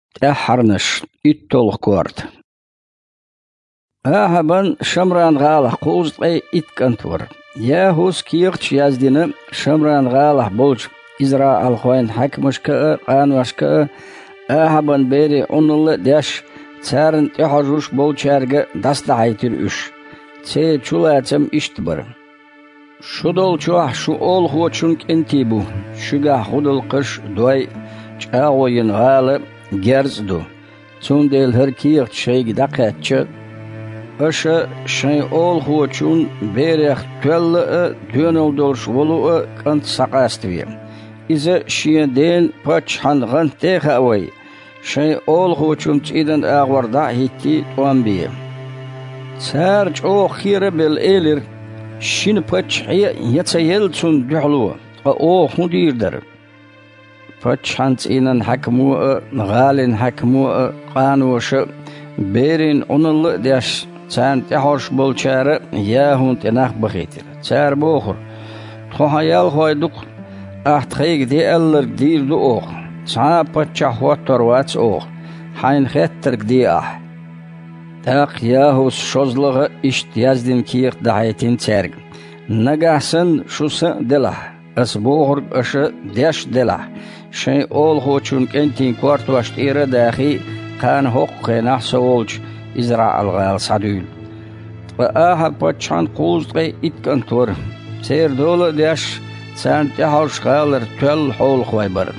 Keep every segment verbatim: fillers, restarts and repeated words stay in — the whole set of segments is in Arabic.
تحرنش إتول كورت أهبن شمران غالح قوزت أي إتكنتور ياهوس كيرتش يازدين شمران غالح بولج إزراء الخوين حكمش كأ قانوش كأ أهبن بيري أنول داش تسارن تحرجوش بولشارغ دست عيتر إش تسي چولاتم إشتبر شدول چوح شو أول خوچونك انتيبو شگاه خودل قش دوي چاوين غالة جرز دو تون ديل هر كيرت شيگ دقات چه أشا شين أول خوچون بيريخ تول دونل دولش ولو كنت ساقاستوية إذا شين دين پاچ هن غن تيخ أوي شين أول خوچون تيدن أغور دا هيتي توان بيه سارج أو خير بالإيلر شين پاچ حيا يتسيل تون دحلوه أو خندير در پاچ هن تينن حكمو غالين حكمو قانوش بيرين أنل داش تان تحوش بولشارة ياهون تناخ بخيتر تار بوخر تخيال خويدوك أحتخيق دي ألر دير دو أوخ تان بچه واتر واتس أوخ حين خيترك دي أح تاق ياهوس شوزلغ اشت يازدين كيق دعيتين تارق نقاحسن شوسن دلح اس بوخر اش داش دلح شين أول خوچون كنتين كوارت واشت إيرا داخي قان حق قيناح سوولج إزراء الغال صدول وآها بچان قوزدغي إتكنتور سير دولة داش سان تحوش غالر تول حول خويبر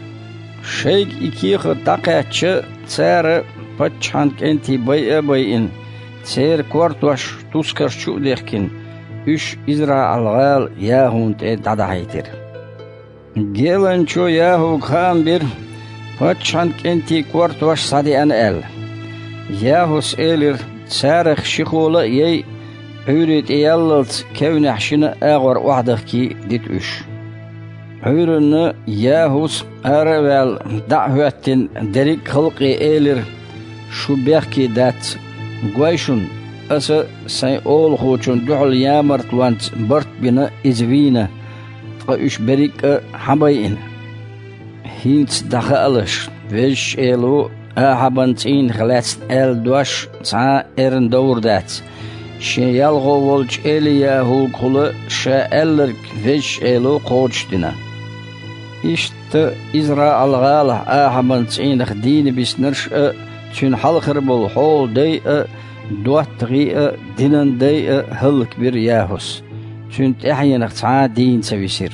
شيك إكيخ دقاتش سار بچان كنتي بي بيين سير كورتوش توسكر شو ديخكين إش إزراء الغال ياهون تدعيتر جيلن شو ياهو خام بير بچان كنتي كورتوش صدي أن أل ياهوس إيلر سارخ شخولة يي عوريت إياللت كون حشنا آغر وحدك كي ديت إش عورنا ياهوس أروال دعواتين دريك خلقي إيلر شو بيخكي دات قويشون أسا سي أول خوچون دعال يامرت وانت برت بنا إزوينا تقايش بريك حباين هينت دخالش ويش إيلو أحبنتين خلاتت أل دوش تا إرن دور دات شي يلغو ولج إليا هو كل شا ألرك ويش إلو قوش دينا إشت إزراء الغالة أحبنتين خدين بسنرش تون حلقر بالحول دي دواتغي دينن دي هلك بير ياهوس تون تحيين اختعا دين سويسير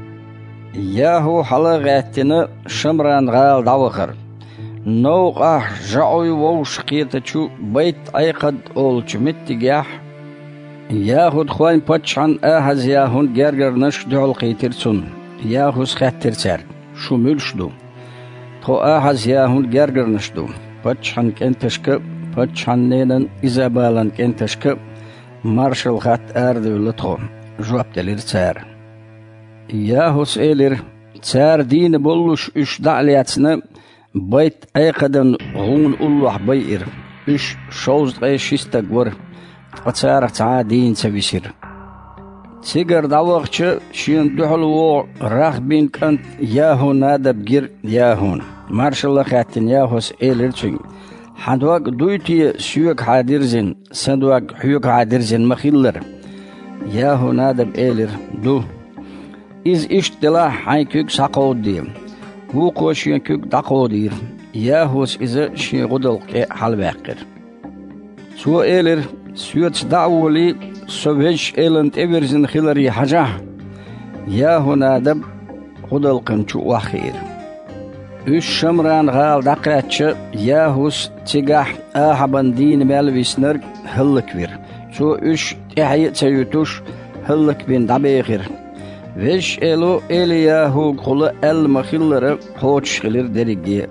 ياهو حلقاتنا شمران غال داوخر نوقع جعوي ووش قيتشو بيت أيقد أولش متجاح ياهود خوين باتشان أهز ياهون جرجر نش دعو القيترسون ياهوس خاتر سار شو ملشدو تو أهز ياهون جرجر نشدو باتشان كنتشك باتشان نينن إزابالان كنتشك مارشال خات أردو لطو جواب تلير سار ياهوس إيلر سار دين بولوش إش دعلياتنا بيت أيقدن غون الله بيئر إش شوز غي شيستقور قصارة تعادين سبيسير سيقر دعوغش شين دحلو راخبين كانت ياهون نادب جير ياهون مارش الله خاتن ياهوس إيلر تشين حدواق دويتي سيوك حادرزين سندواق حيوك حادرزين مخيلر ياهون نادب إيلر دو إز إشتلا حيكوك ساقود ديم هو قوشين كوك دقودير ياهوس إذا شين غدل حال باقر سو إيلر سويتش دعولي سوهش إيلند إبرزن خلري حجاه ياهو نادب غدل قنشو وخير üç şamran gal daqatçı Yahus tigah ahaban din melvisner hıllık vir. Şu üç tehyi çayutuş hıllık bin dabeğir. Veş elu Eliyahu kulu el mahilleri hoçgilir derigi.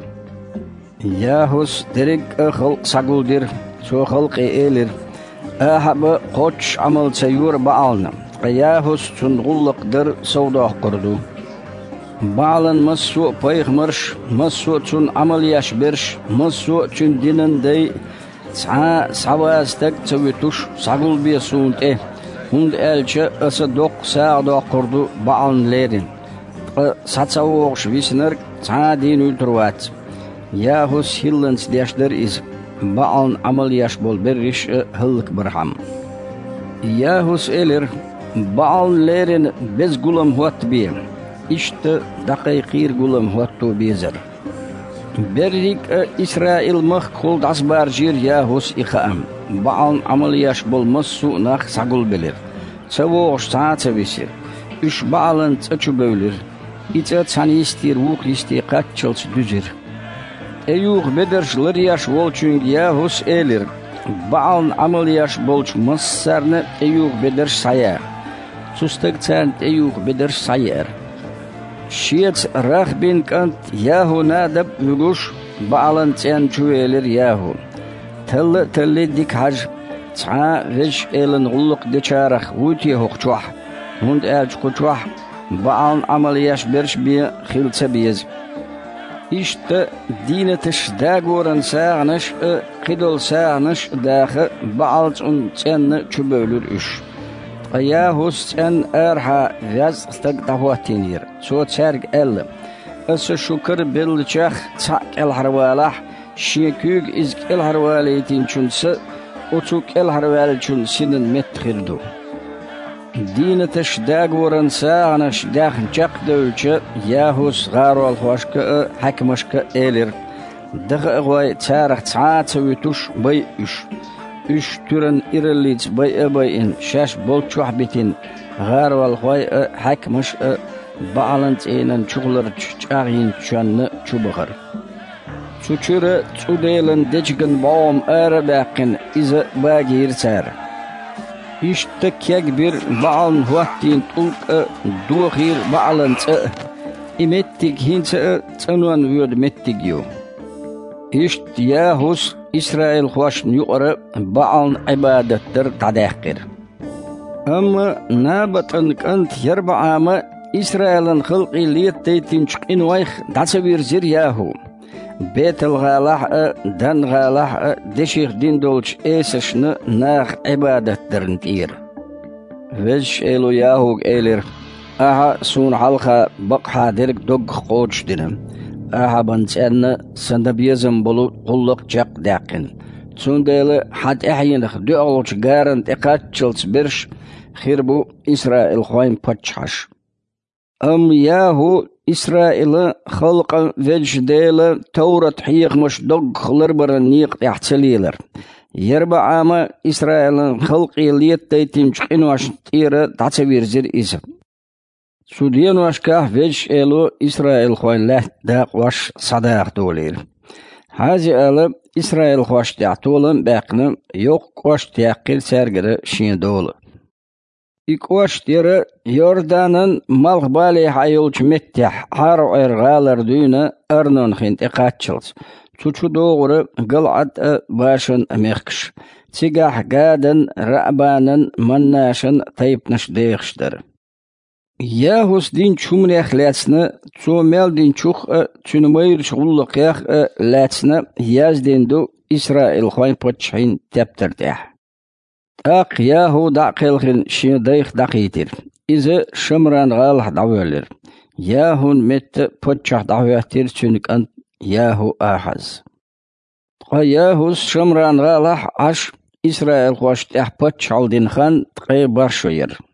Yahus derig ıhıl saguldir. Şu hılqı elir. Ahabı hoç amal çayur baalna. Yahus çungullıqdır savda kurdu. Bağlan masu payğmırş, masu çun amal yaşbirş, masu çun dinindey sa savastak çavituş sagul bir sunte. Hund elçe ısı dok sağda kurdu bağlanlerin. Satsavuğuş visner sa din ulturvat. Yahus hillens deşder iz ba'alın amal yaş bol berriş hıllık birham. Yahus elir ba'alın lerin bez gulam huat bi. İşte daqiqir gulam huattu bizer. Berrik İsrail mıh kul dasbar jir Yahus iqam. Ba'alın amal yaş bolmaz su naq sagul belir. Çavoğuş saatsa besir. Üç ba'alın çöçü böylir. İçe çanistir vuq isti qaççılç düzir. Eyuq bederşler yaş volçun Yahus elir. Ba'alın amal yaş bolç mıssarını eyuq bederş sayar. Sustak çant eyuq bederş sayar. Şiyet rahbin kant Yahu nadab vuguş ba'alın çan çüvelir Yahu. Telli telli dik haj ça veş elin gulluq deçaraq vuti hoqçuah. Hund elç kuçuah ba'alın amal yaş berş bi xilça biz. İşte dinetiş dağoran sağınış, qidol sağınış dağı ba'alçun çenni çübölür üş. Yahus çen erha vaz stag dahuatinir. So çerg el. Asa şükür bilçaq çaq el harvalah. Şeküg izk el harvaliyetin çünse oçuk el harval çün sinin metxirdu. Dinetiş dağoran sağınış dağın çaq dövçe Yahus garol hoşka hakmışka elir. Dığı ğoy çarıq çaatı ütüş bay üş. Üç türün irilic bay abayın şaş bolçuh bitin. Garol ğoy hakmış ba'alınç eynen çuğlar çağın çanını çubağır. Çuçürü çudeylin deçgin bağım ağrı baqin izi bağir çar. İşte kek bir ba'alın huattin tulk duğir ba'alınç imettik hince çanuan vüd mettik yo. İşte Yahus İsrail hoşn yuqarı ba'alın ibadettir tadaqir. Ama nabatın kant yarba ama İsrail'in xılqi liyetteytin çıqin vayx dasavir zir Yahu. Betel galah dan galah deşik din dolç esişni nağ ibadetlerin tir. Veş elu Yahu elir. Aha sun halqa baqha delik dog qoç dinim. Aha bançanna sanda biyazım bolu qulluq jaq daqin. Sundeli had ahyinik duolç garant iqatçılç birş xirbu İsrail xoyn paçhaş. Am Yahu İsrail'i xalqa vecdeli Tevrat hiyqmış dogqlar baran niq yaxçaliler. Yerba ama İsrail'in xalqi liyetteytin çıqin vaş tiri taçavirzir izim. Sudiyen vaşkah vec elu İsrail xoylah daq vaş sadaq dolir. Hazi alı İsrail xoş daqtolun baqni yoq qoş taqil sergiri şin dolu. İkwaş deri Yordan'ın malbali hayolç mettih har ergalar düğüne arnon hint iqatçılç. Çuçu doğru gıl'at başın mekş. Tigah gadın ra'banın mannaşın tayipniş deyixşdir. Yahus din çumriyah latsni çumel din çuq çünmayır şğulluq yaq latsni yazdindu İsrail xoyn poçhin teptirdih. Aq Yahu daqilgin şi dayx daqitir. İzi şımran galah davelir. Yahun mette poçah davetir çünük an Yahu ahaz. Qa Yahus şımran galah aş İsrail xoş tah poçaldin xan tqi barşoyer.